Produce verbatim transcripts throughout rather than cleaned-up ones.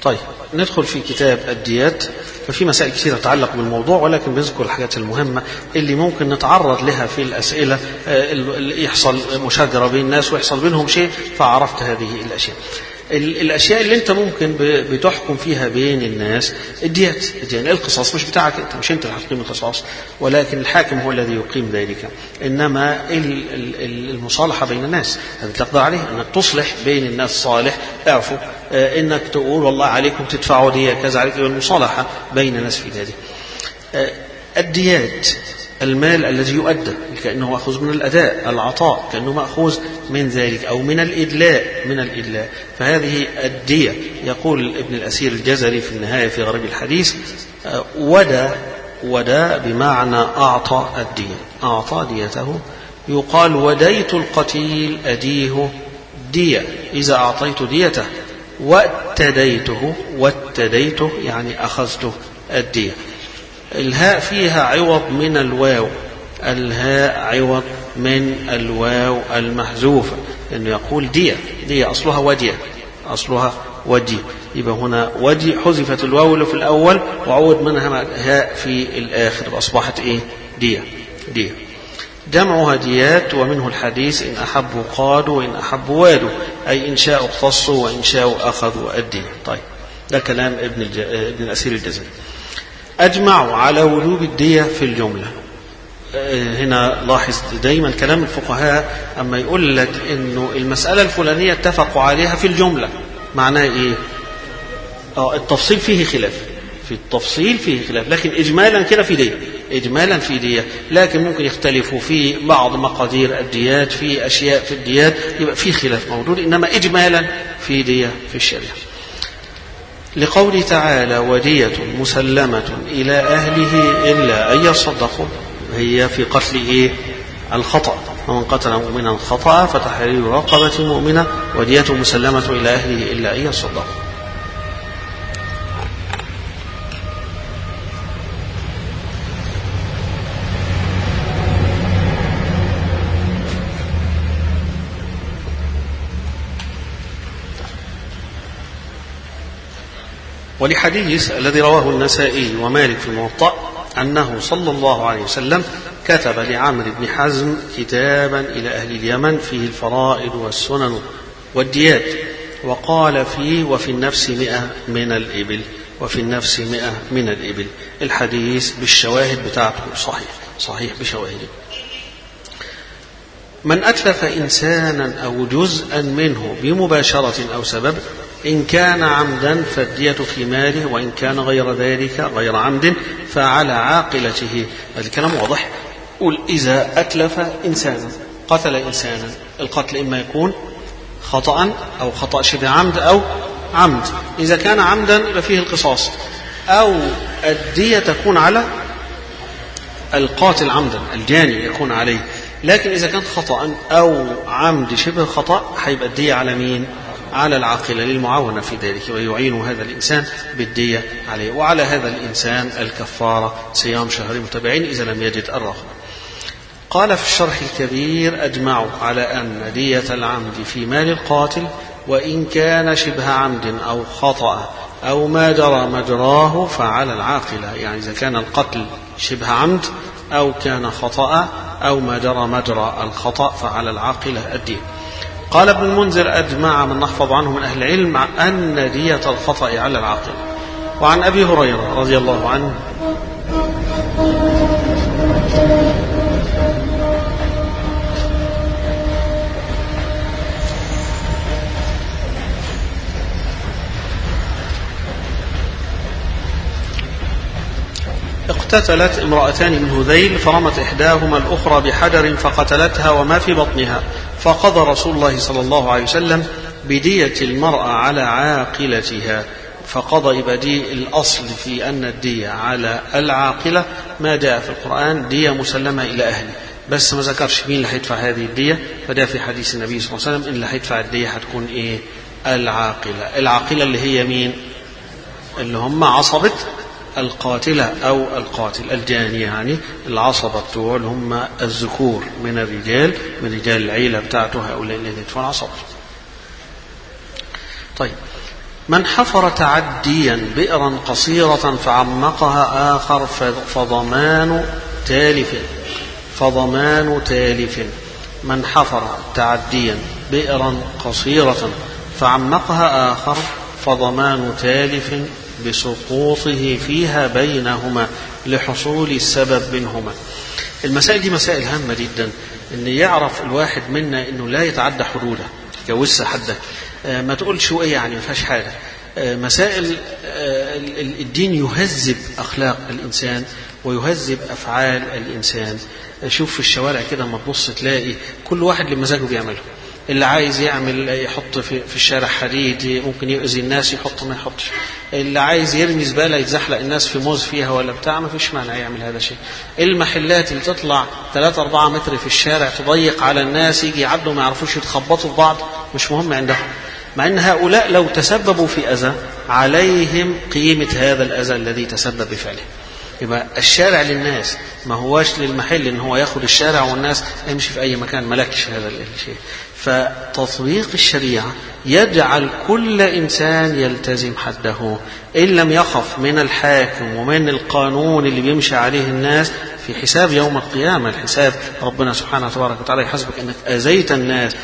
طيب ندخل في كتاب الديات. ففي مسائل كثيرة تتعلق بالموضوع، ولكن بذكر الحاجات المهمة اللي ممكن نتعرض لها في الأسئلة، اللي يحصل مشاجرة بين الناس ويحصل بينهم شيء فعرفت هذه الأشياء. الأشياء اللي أنت ممكن بتحكم فيها بين الناس الديات، الديات القصاص مش بتاعك أنت، مش أنت اللي هتقيم القصاص، ولكن الحاكم هو الذي يقيم ذلك. إنما المصالحة بين الناس هذا تقدر عليه، أنك تصلح بين الناس صالح، اعفوا، إنك تقول والله عليكم تدفعوا دية كذا عليكم، المصالحة بين الناس في ذلك. الديات المال الذي يؤدى كأنه مأخوذ من الأداء، العطاء كأنه مأخوذ من ذلك أو من الإدلاء، من الإدلاء فهذه الدية. يقول ابن الأثير الجزري في النهاية في غريب الحديث: ودى ودى بمعنى أعطى الدية، أعطى ديته. يقال وديت القتيل أديه دية إذا أعطيت ديته، واتديته واتديته يعني أخذته الدية. الهاء فيها عوض من الواو، الهاء عوض من الواو المحذوفة، لأنه يقول دية، دية أصلها ودية، أصلها ودي، يبقى هنا ودي حذفت الواو اللي في الأول وعوض منها هاء في الآخر، أصبحت إيه؟ دية. دية جمعها ديات، ومنه الحديث: إن أحبوا قادوا وإن أحبوا وادوا، أي إن شاءوا اقتصوا وإن شاءوا أخذوا الدية. طيب ده كلام ابن, الج... ابن الأثير الجزري. أجمعوا على وجوب الدية في الجملة. هنا لاحظ دايما كلام الفقهاء أما يقول لك إنه المسألة الفلانية اتفقوا عليها في الجملة، معناه إيه؟ آه التفصيل فيه خلاف، في التفصيل فيه خلاف، لكن إجمالا كده في دية، إجمالا في دية، لكن ممكن يختلفوا في بعض مقادير الديات، في أشياء في الديات يبقى في خلاف موجود، إنما إجمالا في دية في الشريعة. لقوله تعالى: ودية مسلمة إلى أهله إلا أن يصدقوا، هي في قتل إيه؟ الخطأ، ومن قتل مؤمنا خطأ فتحرير رقبة مؤمنة ودية مسلمة إلى أهله إلا أن يصدقوا. ولحديث الذي رواه النسائي ومالك في الموطأ أنه صلى الله عليه وسلم كتب لعمرو بن حزم كتابا إلى أهل اليمن فيه الفرائض والسنن والديات، وقال فيه: وفي النفس مئة من الإبل، وفي النفس مئة من الإبل. الحديث بالشواهد بتاعته صحيح، صحيح بشواهده. من أتلف إنسانا أو جزءا منه بمباشرة أو سبب، إن كان عمدا فالدية في ماله، وإن كان غير ذلك غير عمد فعلى عاقلته. هذا الكلام واضح. قل إذا أتلف إنسانا، قتل إنسانا، القتل إما يكون خطأ أو خطأ شبه عمد أو عمد. إذا كان عمدا يبقى فيه القصاص، أو الدية تكون على القاتل عمدا، الجاني يكون عليه. لكن إذا كان خطأ أو عمد شبه خطأ هيبقى الدية على مين؟ على العاقلة للمعاونة في ذلك، ويعين هذا الإنسان بالدية عليه. وعلى هذا الإنسان الكفارة صيام شهرين متابعين إذا لم يجد الرغبة. قال في الشرح الكبير: أجمعوا على أن دية العمد في مال القاتل، وإن كان شبه عمد أو خطأ أو ما جرى مجراه فعلى العاقلة، يعني إذا كان القتل شبه عمد أو كان خطأ أو ما جرى مجرى الخطأ فعلى العاقلة الدية. قال ابن المنذر: أجمع من نحفظ عنه من أهل العلم أن دية الخطأ على العاقلة. وعن أبي هريرة رضي الله عنه اقتتلت امرأتان من هذيل، فرمت إحداهما الأخرى بحجر فقتلتها وما في بطنها، فقضى رسول الله صلى الله عليه وسلم بدية المرأة على عاقلتها. فقضى بديء الأصل في أن الدية على العاقلة ما جاء في القرآن دية مسلمة إلى أهله، بس ما ذكرش مين اللي هيدفع هذه الدية، فده في حديث النبي صلى الله عليه وسلم إن اللي هيدفع الدية هتكون إيه؟ العاقلة. العاقلة اللي هي مين؟ اللي هم عصبة القاتلة أو القاتل، الجاني، يعني العصبة بتوع اللي هم الذكور من الرجال، من رجال العيلة بتاعته، هؤلاء الذين يدفعون عصبة. طيب من حفر تعديا بئرا قصيرة فعمقها آخر فضمان تالف فضمان تالف من حفر تعديا بئرا قصيرة فعمقها آخر فضمان تالف بسقوطه فيها بينهما لحصول السبب منهما. المسائل دي مسائل هامة جدا، ان يعرف الواحد منا انه لا يتعدى حدوده، يجوز حدك، ما تقولش ايه يعني ما فيهاش حاجه. مسائل الدين يهذب اخلاق الانسان ويهذب افعال الانسان. شوف في الشوارع كده ما تبص تلاقي كل واحد لمزاجه بيعمله. اللي عايز يعمل يحط في, في الشارع حديد ممكن يؤذي الناس يحط ما يحطش. اللي عايز يرمي زباله يتزحلق الناس في موز فيها ولا بتاع ما فيش مانع يعمل هذا الشيء. المحلات اللي تطلع ثلاثة أربعة متر في الشارع تضيق على الناس يجي يعدوا ما يعرفوش يتخبطوا في بعض مش مهم عندهم، مع ان هؤلاء لو تسببوا في اذى عليهم قيمه هذا الاذى الذي تسبب بفعله. يبقى الشارع للناس ما هواش للمحل ان هو ياخد الشارع والناس يمشي في اي مكان، ملكش هذا الشيء. فتطبيق الشريعة يجعل كل إنسان يلتزم حده، إن لم يخف من الحاكم ومن القانون اللي بيمشي عليه الناس في حساب يوم القيامة. الحساب ربنا سبحانه وتبارك وتعالى يحاسبك أنك أذيت الناس،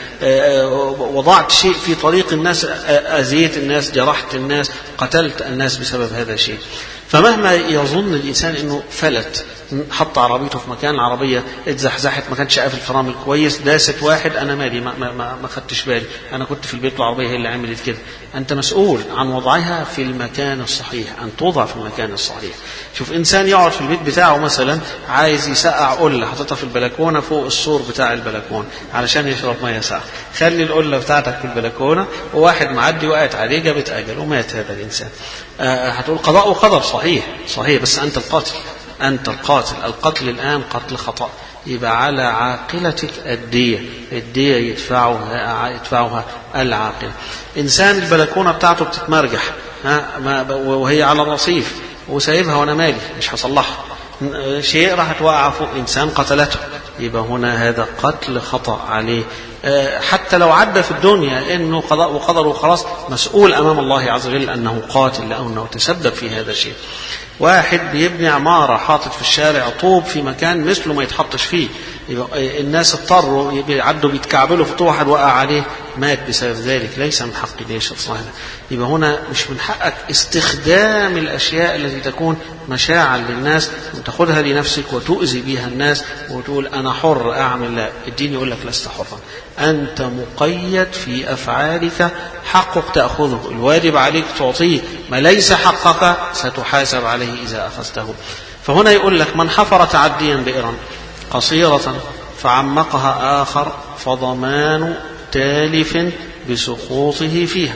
وضعت شيء في طريق الناس، أذيت الناس، جرحت الناس، قتلت الناس بسبب هذا الشيء. فمهما يظن الإنسان أنه فلت، حط عربيته في مكان، العربية اتزحزحت ما كانش قافل الفرامل كويس، داست واحد، أنا مالي ما, ما, ما, ما خدتش بالي، أنا كنت في البيت والعربية هي اللي عملت كده. أنت مسؤول عن وضعها في المكان الصحيح، أن توضع في المكان الصحيح. شوف إنسان يقعد في البيت بتاعه مثلا عايز يسقع قلة حطتها في البلكونة فوق السور بتاع البلكونة علشان يشرب مية ساقعة، خلي القلة بتاعتك في البلكونة وواحد معدي وقعت عليه جابت أجل ومات هذا الإنسان. أه هتقول قضاء وقدر، صحيح صحيح، بس أنت القاتل، أنت القاتل. القتل الآن قتل خطأ، يبقى على عاقلتك الدية، الدية يدفعها يدفعها العاقل. إنسان البلكونة بتاعته بتتمرجح ها وهي على الرصيف وسايبها وأنا مالي مش هصلحها، شيء راح توقع فوق إنسان قتلته، يبقى هنا هذا قتل خطأ عليه. حتى لو عدى في الدنيا انه قضاء وقدر وخلاص، مسؤول امام الله عز وجل انه قاتل لانه تسبب في هذا الشيء. واحد بيبني عمارة حاطط في الشارع طوب في مكان مثله ما يتحطش فيه، الناس اضطروا يعدوا بيتكعبلوا في طوب، واحد وقع عليه مات بسبب ذلك، ليس من حق ليش الصحيح. يبقى هنا مش من حقك استخدام الأشياء التي تكون مشاعا للناس وتاخذها لنفسك وتؤذي بها الناس وتقول أنا حر أعمل. لا، الدين يقول لك لست حرا، أنت مقيد في أفعالك، حقك تأخذه، الواجب عليك تعطيه، ما ليس حقك ستحاسب عليه إذا أخذته. فهنا يقول لك من حفر تعديا بئرا قصيرة فعمقها آخر فضمان تالف بسقوطه فيها.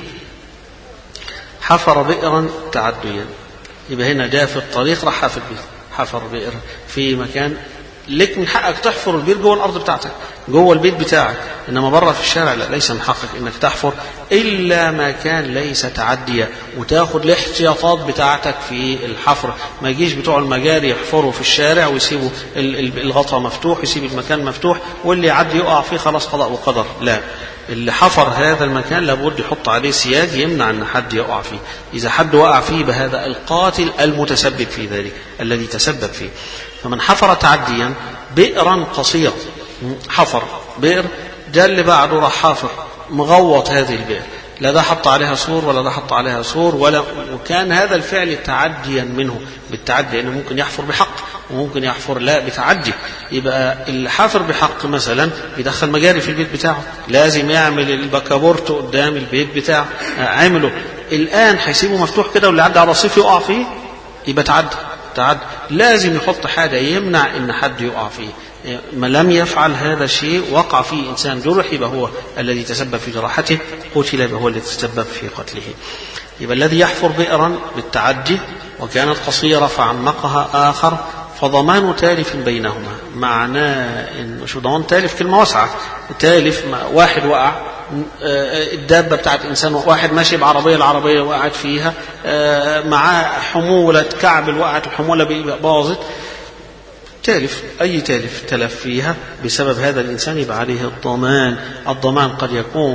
حفر بئرا تعديا، يبقى هنا جاء في الطريق راح حفر بئر، حفر بئر في مكان لك من حقك تحفر البير جوه الأرض بتاعتك جوه البيت بتاعك، إنما بره في الشارع لا، ليس من حقك إنك تحفر إلا ما كان ليس تعديا، وتاخد الاحتياطات بتاعتك في الحفر. ما يجيش بتوع المجاري يحفروا في الشارع ويسيبوا الغطاء مفتوح، يسيب المكان مفتوح واللي يعدي يقع فيه خلاص قضاء وقدر. لا، اللي حفر هذا المكان لابد يحط عليه سياج يمنع أن حد يقع فيه. إذا حد وقع فيه بهذا القاتل المتسبب في ذلك الذي تسبب فيه. فمن حفر تعديا بئرا قصيرا، حفر بئر جاء اللي بعده راح حافر مغوط هذه البئر، لا ده حط عليها سور ولا ده حط عليها سور ولا، وكان هذا الفعل تعديا منه بالتعدي، لأنه ممكن يحفر بحق وممكن يحفر لا بتعدي. يبقى اللي حافر بحق مثلا بيدخل مجاري في البيت بتاعه، لازم يعمل البكابورت قدام البيت بتاعه، عمله الآن هيسيبه مفتوح كده واللي عدى على الرصيف يقع فيه، يبقى تعدى تعد لازم يحط حاجة يمنع ان حد يقع فيه. ما لم يفعل هذا الشيء وقع فيه انسان جرح، يبقى هو الذي تسبب في جراحته، قتل يبقى هو الذي تسبب في قتله. يبقى الذي يحفر بئرا بالتعدي وكانت قصيرة فعمقها آخر فضمان تالف بينهما. معناه ان شو ضمان تالف؟ كلمة واسعة. تالف واحد وقع، الدابة بتاعت إنسان، واحد ماشي بعربية العربية وقعت فيها، معاه حمولة كعب وقعت الحمولة باظت، تالف، أي تالف تلف فيها بسبب هذا الإنسان يبقى عليه الضمان. الضمان قد يكون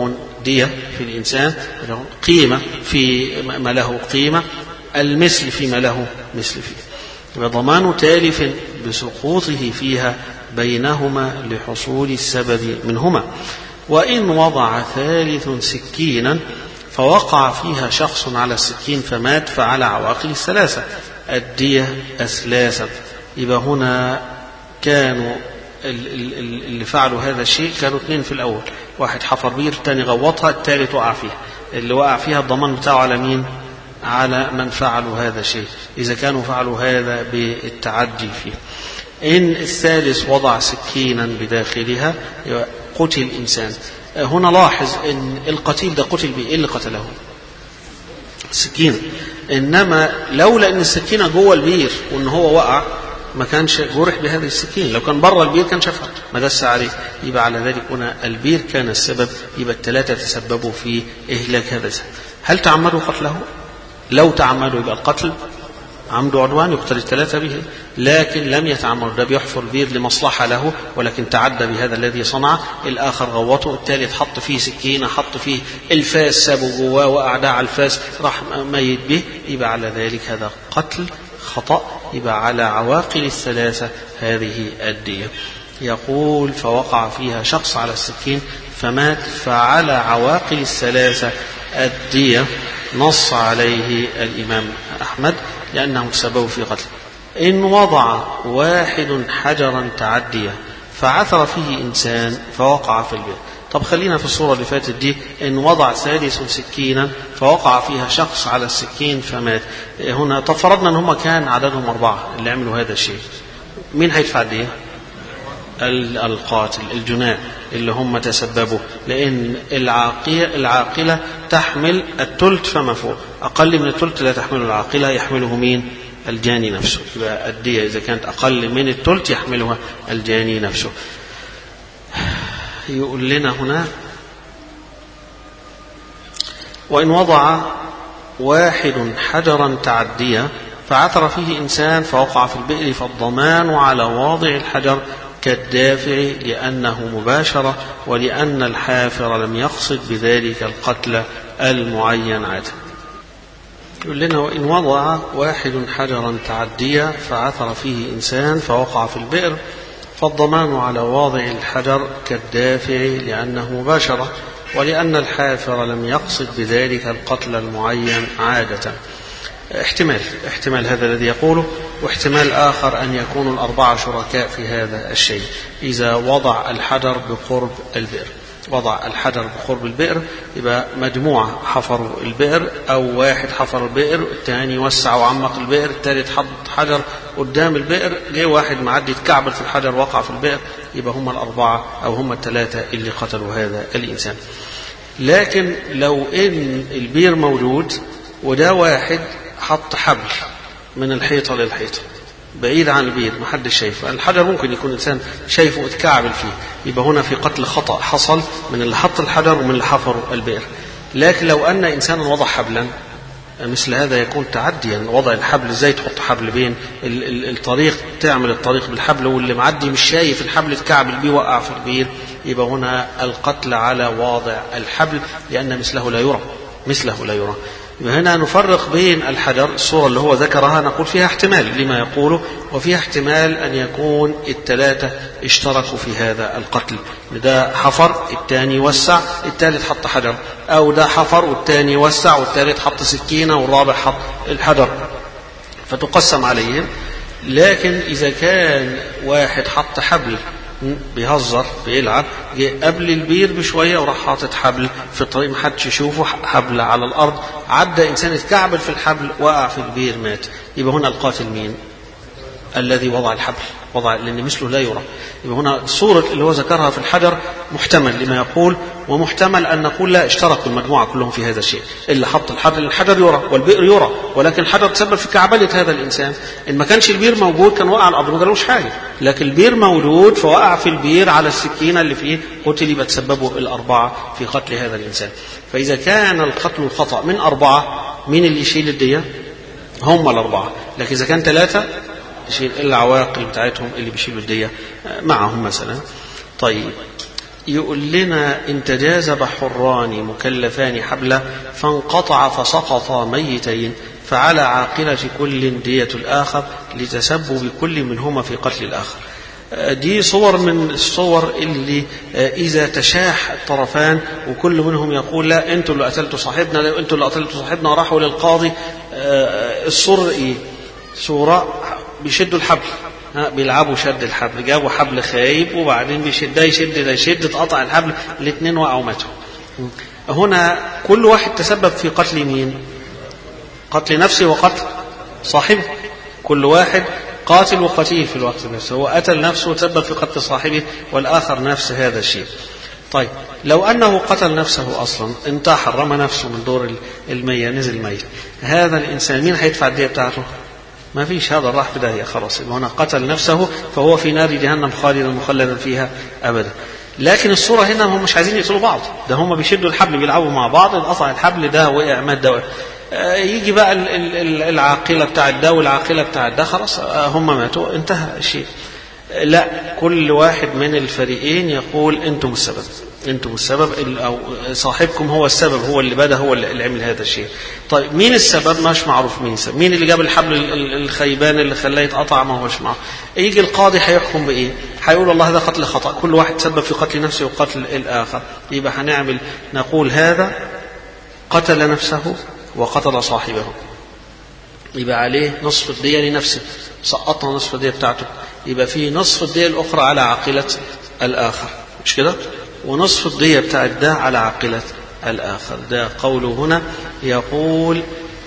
الدية في الإنسان قيمة في ما له قيمة، المثل فيما له مثل فيه، وضمان تالف بسقوطه فيها بينهما لحصول السبب منهما. وإن وضع ثالث سكينا فوقع فيها شخص على السكين فمات فعلى عواقل الثلاثة الدية أثلاثا. يبقى هنا كانوا اللي فعلوا هذا الشيء كانوا اثنين في الأول، واحد حفر بير، الثاني غوطها، الثالث وقع فيها. اللي وقع فيها الضمان بتاعه على مين؟ على من فعلوا هذا الشيء إذا كانوا فعلوا هذا بالتعدي فيه. إن الثالث وضع سكينا بداخلها قتل إنسان. هنا لاحظ إن القتيل ده قتل بإيه اللي قتله؟ السكينة. إنما لولا إن السكينة جوه البير وإن هو وقع ما كانش جرح بهذه السكين، لو كان بره البير كان شافها ما دس عليه. يبقى على ذلك هنا البير كان السبب، يبقى الثلاثة تسببوا في إهلاك هذا السبب. هل تعمدوا قتله؟ لو تعمدوا يبقى القتل عمد عدوان يقتل الثلاثة به، لكن لم يتعمد. ده بيحفر بير لمصلحة له ولكن تعدى بهذا الذي صنعه، الآخر غوطه، الثالث حط فيه سكينة، حط فيه الفاس سابه جواه وأعدى على الفاس راح ميت به. يبقى على ذلك هذا قتل خطأ، يبقى على عواقل الثلاثة هذه الدية. يقول فوقع فيها شخص على السكين فمات فعلى عواقل الثلاثة الدية. نص عليه الإمام أحمد لأنه سبب في قتله. إن وضع واحد حجرا تعديا فعثر فيه إنسان فوقع في البئر. طب خلينا في الصورة اللي فاتت دي، إن وضع ثالث سكينا فوقع فيها شخص على السكين فمات. هنا طب فرضنا أن هم كان عددهم أربعة اللي عملوا هذا الشيء، مين هيدفع الدية؟ القاتل الجناء اللي هم تسببوا، لأن العاقلة تحمل الثلث فما فوق، أقل من الثلث لا تحمله العاقلة، يحمله مين؟ الجاني نفسه. يبقى الدية إذا كانت أقل من الثلث يحملها الجاني نفسه. يقول لنا هنا وإن وضع واحد حجرا تعديا فعثر فيه إنسان فوقع في البئر فالضمان على واضع الحجر كالدافع لأنه مباشرة ولأن الحافر لم يقصد بذلك القتل المعين عاده. يقول لنا وإن وضع واحد حجرا تعديا فعثر فيه إنسان فوقع في البئر فالضمان على واضع الحجر كالدافع لأنه مباشرة ولأن الحافر لم يقصد بذلك القتل المعين عادة. احتمال احتمال هذا الذي يقوله، واحتمال آخر أن يكون الأربعة شركاء في هذا الشيء. إذا وضع الحجر بقرب البئر، وضع الحجر بقرب البئر يبقى مجموعة حفروا البئر، أو واحد حفر البئر، الثاني وسع وعمق البئر، الثالث حط حجر قدام البئر، جه واحد معدي اتكعبل في الحجر وقع في البئر، يبقى هم الأربعة أو هم الثلاثة اللي قتلوا هذا الإنسان. لكن لو إن البئر موجود وده واحد حط حبل من الحيطة للحيطة بعيد عن البير ما حدش شايفه، الحجر ممكن يكون إنسان شايفه اتكعبل فيه، يبقى هنا في قتل خطأ حصل من اللي حط الحجر ومن اللي حفر البئر. لكن لو أن إنسانا وضع حبلا مثل هذا يكون تعديا. وضع الحبل ازاي تحط حبل بين الطريق، تعمل الطريق بالحبل واللي معدي مش شايف الحبل اتكعبل بيه وقع في البير، يبقى هنا القتل على واضع الحبل لأن مثله لا يرى، مثله لا يرى. هنا نفرق بين الحجر، الصورة اللي هو ذكرها نقول فيها احتمال لما يقوله، وفيها احتمال أن يكون الثلاثة اشتركوا في هذا القتل، ده حفر الثاني وسع الثالث حط حجر، أو ده حفر والثاني وسع والثالث حط سكينة والرابع حط الحجر، فتقسم عليهم. لكن إذا كان واحد حط حبل بيهزر بيلعب، جه قبل البير بشوية وراح حاطط حبل في الطريق محدش يشوفه، حبل على الأرض، عدى إنسان اتكعبل في الحبل وقع في البير مات، يبقى هنا القاتل مين؟ الذي وضع الحبل، وضع لأن مثله لا يرى. يبقى هنا صورة اللي هو ذكرها في الحجر محتمل لما يقول، ومحتمل أن نقول لا اشتركوا المجموعة كلهم في هذا الشيء، اللي حط الحجر، الحجر يرى والبئر يرى، ولكن الحجر تسبب في كعبلة هذا الإنسان. إن ما كانش البير موجود كان وقع على الأرض ما قالوش حاجة، لكن البير موجود فوقع في البير على السكينة اللي فيه قتل، يبقى تسببوا الأربعة في قتل هذا الإنسان. فإذا كان القتل الخطأ من أربعة، مين اللي يشيل الدية؟ هم الأربعة. لكن إذا كان ثلاثة يشيل العواقل بتاعتهم اللي بيشيلوا الدية معهم مثلا. طيب يقول لنا إن تجاذب حران مكلفان حبلا فانقطع فسقطا ميتين فعلى عاقلة كل دية الآخر لتسبب كل منهما في قتل الآخر. دي صور من الصور اللي إذا تشاح الطرفان وكل منهم يقول لا أنتوا اللي قتلتوا صاحبنا، لا أنتوا اللي قتلتوا صاحبنا، راحوا للقاضي. الصور إيه؟ صورة بيشدوا الحبل، بيلعبوا شد الحبل، جابوا حبل خايب وبعدين بيشد ده يشد ده يشد، اتقطع الحبل، الاثنين وقعوا ماتوا. هنا كل واحد تسبب في قتل مين؟ قتل نفسه وقتل صاحبه. كل واحد قاتل وقتيل في الوقت نفسه، هو قتل نفسه وتسبب في قتل صاحبه والآخر نفس هذا الشيء. طيب لو أنه قتل نفسه أصلا، انتحر، رمى نفسه من دور المية، نزل ميت، هذا الإنسان مين هيدفع الدية بتاعته؟ ما فيش، هذا راح في داهية خلاص. هنا قتل نفسه فهو في نار جهنم خالدا مخلدا فيها أبدا. لكن الصورة هنا هم مش عايزين يقتلوا بعض، ده هم بيشدوا الحبل بيلعبوا مع بعض، انقطع الحبل، ده وقع مات ده وقع. يجي بقى العاقلة بتاع ده والعاقلة بتاع ده، خلاص هم ماتوا انتهى الشيء. لا، كل واحد من الفريقين يقول انتم السبب، انتم السبب، او صاحبكم هو السبب، هو اللي بدا، هو اللي عمل هذا الشيء. طيب مين السبب؟ مش معروف مين السبب، مين اللي جاب الحبل الخيبان اللي خلاه يتقطع؟ ما هوش معروف. يجي القاضي هيحكم بايه؟ هيقول والله هذا قتل خطأ، كل واحد سبب في قتل نفسه وقتل الاخر. يبقى هنعمل نقول هذا قتل نفسه وقتل صاحبه، يبقى عليه نصف الدية لنفسه، سقطنا نصف الدية بتاعته، يبقى في نصف الدية الأخرى على عاقلة الآخر، مش كده؟ ونصف الدية بتاع ده على عاقلة الآخر. ده قوله هنا يقول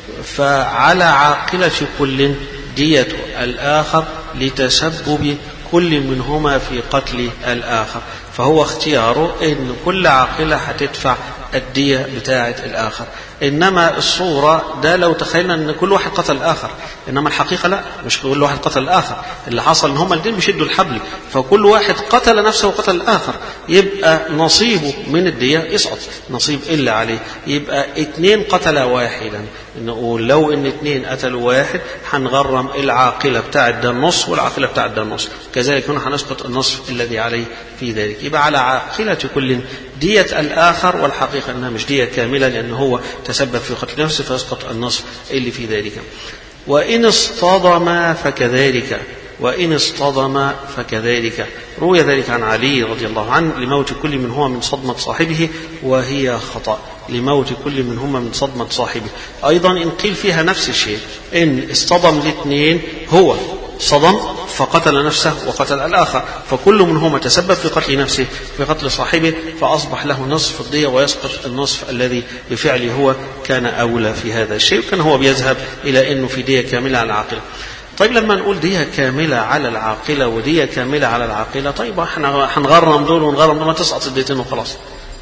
فعلى عاقلة كل دية الآخر لتسبب كل منهما في قتل الآخر. فهو اختياره ان كل عاقلة هتدفع الدية بتاعة الآخر. إنما الصورة ده لو تخيلنا أن كل واحد قتل الآخر، إنما الحقيقة لا، مش كل واحد قتل الآخر. اللي حصل أن هما الاثنين بيشدوا الحبل، فكل واحد قتل نفسه وقتل الآخر، يبقى نصيبه من الدية يسقط، نصيب إلا عليه. يبقى اثنين قتل واحدا، نقول لو إن اثنين قتلوا واحد هنغرم العاقلة بتاعة ده النص والعاقلة بتاعة ده النص، كذلك هنا هنسقط النصف الذي عليه في ذلك. يبقى على عاقلة كل دية الآخر، والحقيقة أنها مش دية كاملة لأنه هو تسبب في قتل نفسه، فيسقط النصف اللي في ذلك. وإن اصطدم فكذلك، وإن اصطدم فكذلك. روي ذلك عن علي رضي الله عنه لموت كل منهما من صدمة صاحبه وهي خطأ، لموت كل منهما من صدمة صاحبه. أيضا إن قيل فيها نفس الشيء، إن اصطدم الاثنين، هو صدم فقتل نفسه وقتل الآخر، فكل منهما تسبب في قتل نفسه في قتل صاحبه، فأصبح له نصف الدية ويسقط النصف الذي بفعله هو كان أولى في هذا الشيء، وكان هو بيذهب إلى أنه في دية كاملة على العاقلة. طيب لما نقول دية كاملة على العاقلة ودية كاملة على العاقلة، طيب احنا هنغرم دول ونغرم دول، ما تسقط الديتين وخلاص.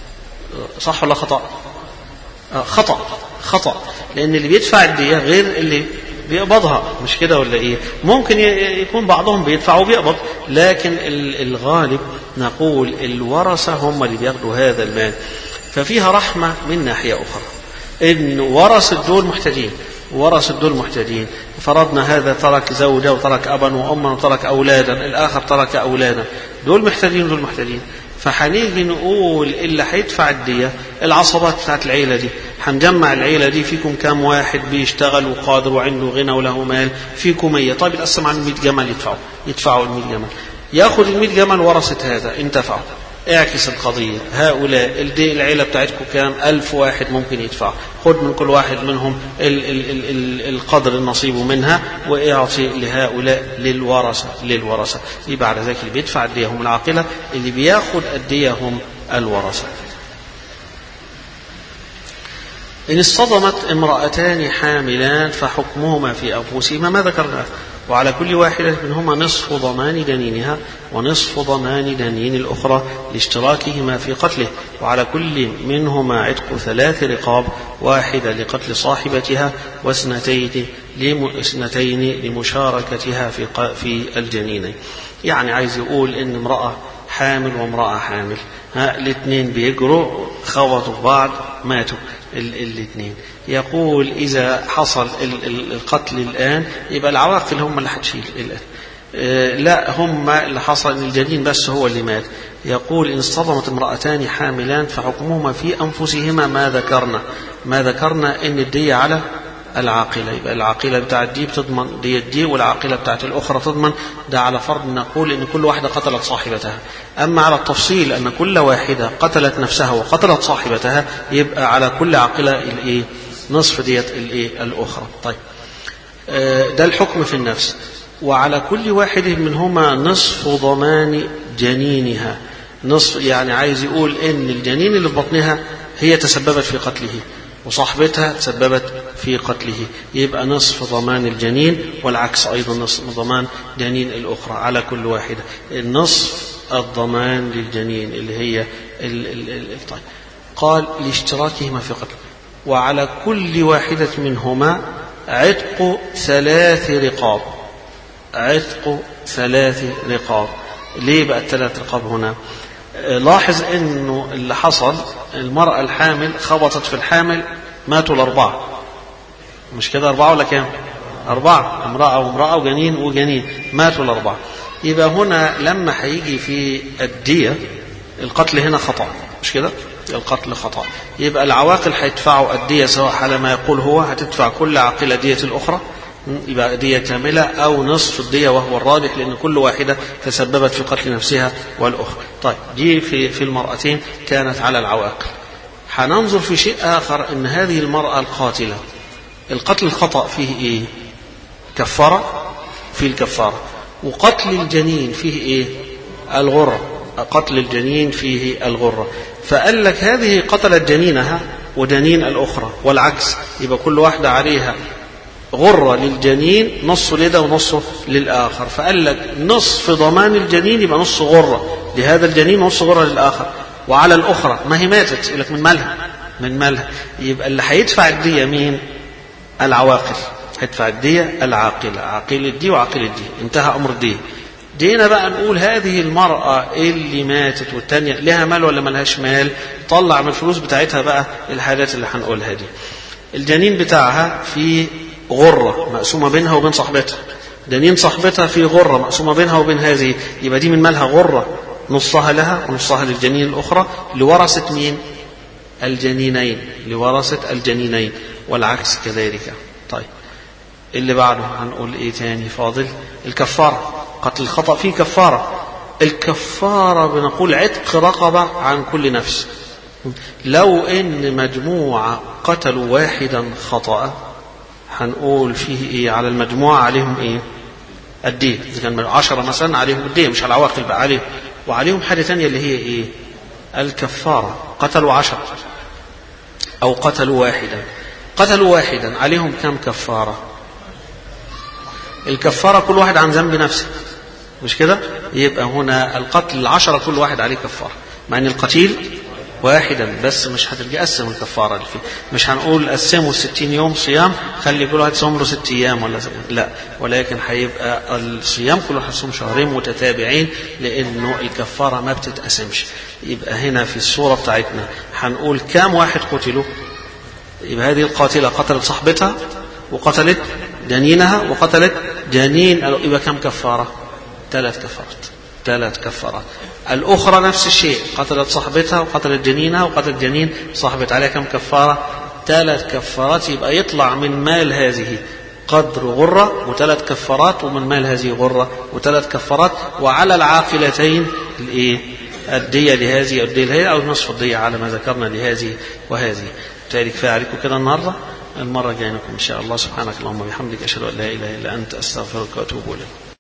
صح ولا خطأ؟ آه خطأ، خطأ، لأن اللي بيدفع الدية غير اللي بيقبضها، مش كده ولا ايه؟ ممكن يكون بعضهم بيدفع وبيقبض، لكن الغالب نقول الورثة هم اللي بياخدوا هذا المال. ففيها رحمة من ناحية أخرى، إن ورثة دول محتاجين، ورثة دول محتاجين، فرضنا هذا ترك زوجة وترك أبا وأما وترك أولادا، الآخر ترك أولادا، دول محتاجين دول محتاجين. فحنيجي نقول اللي هيدفع الدية العصبات بتاعت العيلة دي، هنجمع العيلة دي، فيكم كام واحد بيشتغل وقادر وعنده غنى وله مال؟ فيكم مية، طيب القسم عن مئة جمل، يدفعوا يدفعوا المئة جمل، ياخد المئة جمل ورثة هذا انتفعوا. اعكس القضية، هؤلاء الدي العيلة بتاعتكم كام؟ ألف واحد ممكن يدفع، خد من كل واحد منهم ال ال ال ال القدر النصيب منها واعطي لهؤلاء للورثة للورثة يبقى على ذلك اللي بيدفع الدية هم العاقلة، اللي بياخد الدية هم الورثة. إن اصطدمت امرأتان حاملان فحكمهما في أنفسهما ما ذكرناه، وعلى كل واحدة منهما نصف ضمان دنينها ونصف ضمان دنين الأخرى لاشتراكهما في قتله، وعلى كل منهما عتق ثلاث رقاب، واحدة لقتل صاحبتها واثنتين اثنتين لمشاركتها في في الجنينين. يعني عايز يقول إن امرأة حامل وامرأة حامل، ها الاثنين بيجروا خبطوا في بعض ماتوا الاثنين. يقول إذا حصل القتل الآن يبقى العواقل هم اللي هتشيل الآن، لا هم اللي حصل الجنين بس هو اللي مات. يقول: إن اصطدمت امرأتان حاملان فحكمهما في أنفسهما ما ذكرنا ما ذكرنا إن الدية على العاقلة. يبقى العاقلة بتاعت دي بتضمن دية دي، والعاقلة بتاعت الأخرى تضمن. ده على فرض نقول إن كل واحدة قتلت صاحبتها. أما على التفصيل أن كل واحدة قتلت نفسها وقتلت صاحبتها، يبقى على كل عاقلة الإيه؟ نصف دية الإيه؟ الأخرى. طيب، ده الحكم في النفس. وعلى كل واحد منهما نصف ضمان جنينها. نصف يعني عايز يقول إن الجنين اللي في بطنها هي تسببت في قتله، وصاحبتها تسببت في قتله، يبقى نصف ضمان الجنين، والعكس أيضا نصف ضمان جنين الأخرى على كل واحدة. النصف الضمان للجنين اللي هي ال ال ال طيب. قال: لاشتراكهما في قتله. وعلى كل واحدة منهما عتق ثلاث رقاب. عتق ثلاث رقاب. ليه بقى الثلاث رقاب هنا؟ لاحظ انه اللي حصل، المرأة الحامل خبطت في الحامل، ماتوا الأربعة. مش كده؟ أربعة ولا كام؟ أربعة، امرأة وامرأة وجنين وجنين، ماتوا الأربعة. يبقى هنا لما هيجي في الدية، القتل هنا خطأ، مش كده؟ القتل خطأ. يبقى العواقل هيدفعوا الدية، سواء على ما يقول هو هتدفع كل عاقلة دية الأخرى، يبقى دية كاملة، أو نصف الدية وهو الراجح، لأن كل واحدة تسببت في قتل نفسها والأخرى. طيب، دي في في المرأتين كانت على العواقل. هننظر في شيء آخر، أن هذه المرأة القاتلة القتل الخطأ فيه إيه؟ كفارة، في الكفارة. وقتل الجنين فيه إيه؟ الغرة. قتل الجنين فيه الغرة. فقال لك هذه قتلت جنينها وجنين الأخرى، والعكس، يبقى كل واحدة عليها غرة للجنين، نص لده ونصه للآخر. فقال لك نصف ضمان الجنين يبقى نص غرة لهذا الجنين ونص غرة للآخر. وعلى الأخرى ما هي ماتت، يقول لك من مالها من مالها يبقى اللي هيدفع الدية مين؟ العواقل. هيدفع الدية العاقلة، عاقل الدي وعاقل الدي. انتهى أمر الدية. دينا بقى نقول هذه المرأة اللي ماتت والتانية لها مال ولا ملهاش مال؟ طلع من الفلوس بتاعتها بقى الحاجات اللي هنقولها دي. الجنين بتاعها في غرة مقسومة بينها وبين صاحبتها، جنين صاحبتها في غرة مقسومة بينها وبين هذه، يبقى دي من مالها غرة، نصها لها ونصها للجنين الأخرى، لورثة مين؟ الجنينين، لورثة الجنينين، والعكس كذلك. طيب، اللي بعده هنقول ايه تاني فاضل؟ الكفارة. قتل الخطأ فيه كفارة. الكفارة بنقول عتق رقبة عن كل نفس. لو ان مجموعة قتلوا واحدا خطأ، هنقول فيه ايه؟ على المجموعة عليهم ايه؟ الدية. اذا كان عشرة مثلا عليهم الدية، مش على العواقل بقى، عليهم. وعليهم حاجة تانية اللي هي ايه؟ الكفارة. قتلوا عشرة او قتلوا واحدا. قتلوا واحدا عليهم كم كفارة؟ الكفارة كل واحد عن ذنب نفسه، مش كده؟ يبقى هنا القتل العشرة كل واحد عليه كفارة، مع ان القتيل واحدا بس. مش هترجع قسم الكفارة اللي فيه، مش هنقول قسموا الستين يوم صيام، خلي كل واحد صوم له ست ايام ولا زي. لا، ولكن هيبقى الصيام كل واحد صوم شهرين متتابعين، لانه الكفارة ما بتتقسمش. يبقى هنا في الصورة بتاعتنا هنقول كام واحد قتلوا؟ يبقى هذه القاتلة قتلت صاحبتها وقتلت جنينها وقتلت جنين، يبقى كم كفارة؟ ثلاث كفارات. ثلاث كفارات. الأخرى نفس الشيء، قتلت صاحبتها وقتلت جنينها وقتلت جنين صاحبت، عليها كم كفارة؟ ثلاث كفارات. يبقى يطلع من مال هذه قدر غرة وثلاث كفارات، ومن مال هذه غرة وثلاث كفارات. وعلى العاقلتين الايه؟ الدية لهذه والدية لهذه، أو نصف الدية على ما ذكرنا لهذه وهذه. بالتالي كفاية عليكم كده النهارده. المرة الجاية نكون إن شاء الله. سبحانك اللهم وبحمدك، أشهد أن لا إله إلا أنت، أستغفرك وأتوب إليك.